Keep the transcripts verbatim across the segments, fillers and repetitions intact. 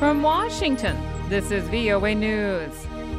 From Washington, this is V O A News.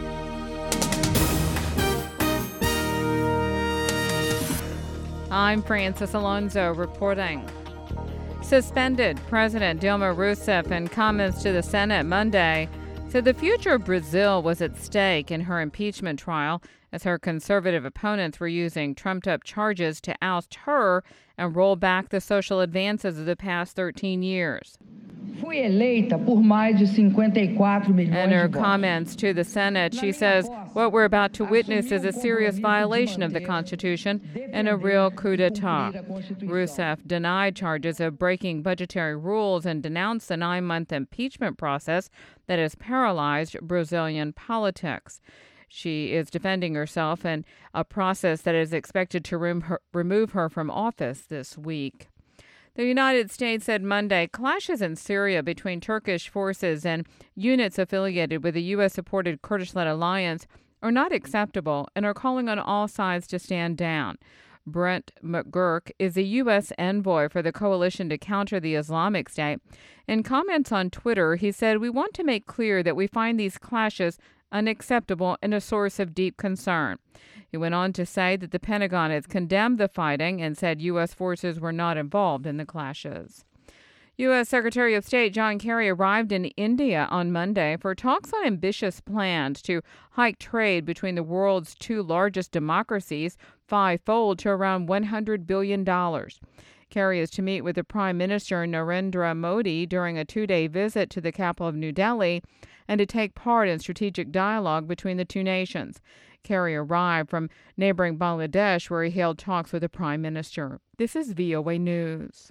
I'm Francis Alonso reporting. Suspended President Dilma Rousseff, in comments to the Senate Monday, said the future of Brazil was at stake in her impeachment trial as her conservative opponents were using trumped-up charges to oust her and roll back the social advances of the past thirteen years. Fui eleita por mais de cinquenta e quatro milhões In her de votos. comments to the Senate, she says what we're about to witness is a serious violation of the Constitution and a real coup d'etat. Rousseff denied charges of breaking budgetary rules and denounced the nine-month impeachment process that has paralyzed Brazilian politics. She is defending herself in a process that is expected to rem- her, remove her from office this week. The United States said Monday clashes in Syria between Turkish forces and units affiliated with the U S-supported Kurdish-led alliance are not acceptable and are calling on all sides to stand down. Brent McGurk is a U S envoy for the coalition to counter the Islamic State. In comments on Twitter, he said, "We want to make clear that we find these clashes unacceptable and a source of deep concern." He went on to say that the Pentagon has condemned the fighting and said U S forces were not involved in the clashes. U S Secretary of State John Kerry arrived in India on Monday for talks on ambitious plans to hike trade between the world's two largest democracies fivefold to around one hundred billion dollars. Kerry is to meet with the Prime Minister Narendra Modi during a two-day visit to the capital of New Delhi and to take part in strategic dialogue between the two nations. Kerry arrived from neighboring Bangladesh, where he held talks with the Prime Minister. This is V O A News.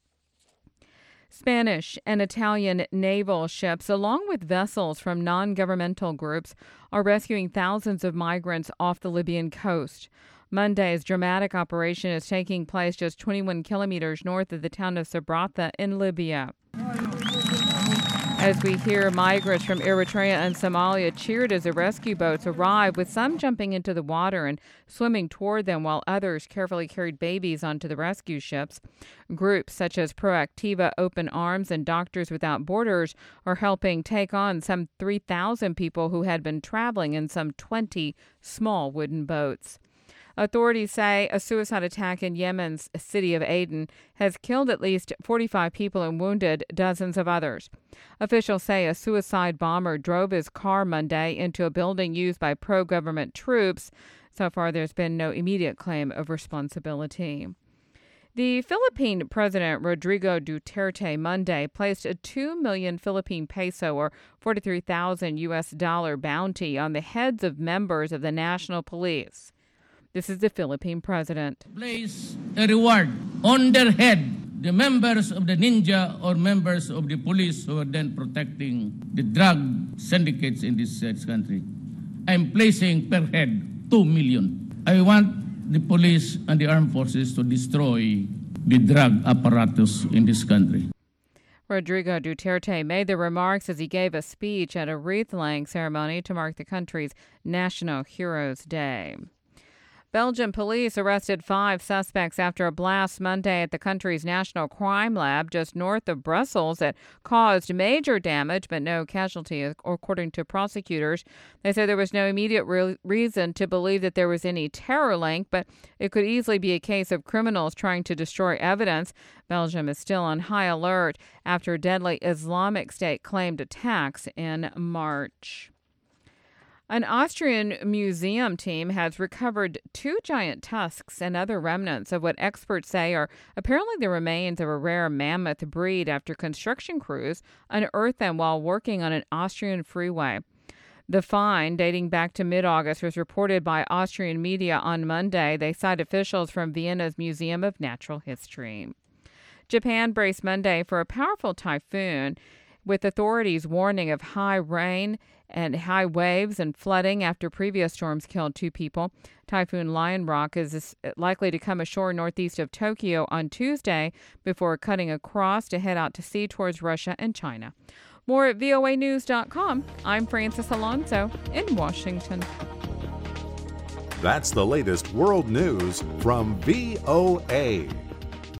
Spanish and Italian naval ships, along with vessels from non-governmental groups, are rescuing thousands of migrants off the Libyan coast. Monday's dramatic operation is taking place just twenty-one kilometers north of the town of Sabratha in Libya. As we hear, migrants from Eritrea and Somalia cheered as the rescue boats arrived, with some jumping into the water and swimming toward them while others carefully carried babies onto the rescue ships. Groups such as Proactiva, Open Arms, and Doctors Without Borders are helping take on some three thousand people who had been traveling in some twenty small wooden boats. Authorities say a suicide attack in Yemen's city of Aden has killed at least forty-five people and wounded dozens of others. Officials say a suicide bomber drove his car Monday into a building used by pro-government troops. So far, there's been no immediate claim of responsibility. The Philippine President Rodrigo Duterte Monday placed a two million Philippine peso or forty-three thousand U S dollar bounty on the heads of members of the National Police. This is the Philippine president. Place a reward on their head, the members of the ninja or members of the police who are then protecting the drug syndicates in this uh, country. I'm placing per head two million. I want the police and the armed forces to destroy the drug apparatus in this country. Rodrigo Duterte made the remarks as he gave a speech at a wreath-laying ceremony to mark the country's National Heroes Day. Belgian police arrested five suspects after a blast Monday at the country's National Crime Lab just north of Brussels that caused major damage but no casualties, according to prosecutors. They say there was no immediate re- reason to believe that there was any terror link, but it could easily be a case of criminals trying to destroy evidence. Belgium is still on high alert after deadly Islamic State claimed attacks in March. An Austrian museum team has recovered two giant tusks and other remnants of what experts say are apparently the remains of a rare mammoth breed after construction crews unearthed them while working on an Austrian freeway. The find, dating back to mid-August, was reported by Austrian media on Monday. They cite officials from Vienna's Museum of Natural History. Japan braced Monday for a powerful typhoon, with authorities warning of high rain and high waves and flooding after previous storms killed two people. Typhoon Lionrock is likely to come ashore northeast of Tokyo on Tuesday before cutting across to head out to sea towards Russia and China. More at V O A news dot com. I'm Francis Alonso in Washington. That's the latest world news from V O A.